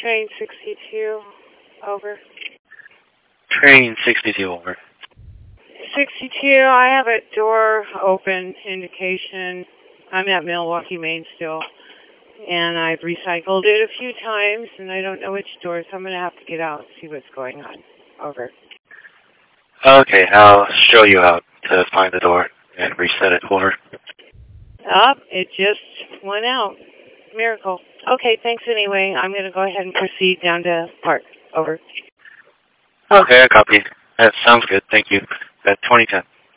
Train 62, over. Train 62, over. 62, I have a door open indication. I'm at Milwaukee Main still. And I've recycled it a few times, and I don't know which door, so I'm going to have to get out and see what's going on. Over. Okay, I'll show you how to find the door and reset it, over. It just went out. Miracle. Okay, thanks anyway. I'm going to go ahead and proceed down to Park. Over. Okay, I copy. That sounds good. Thank you. At 2010.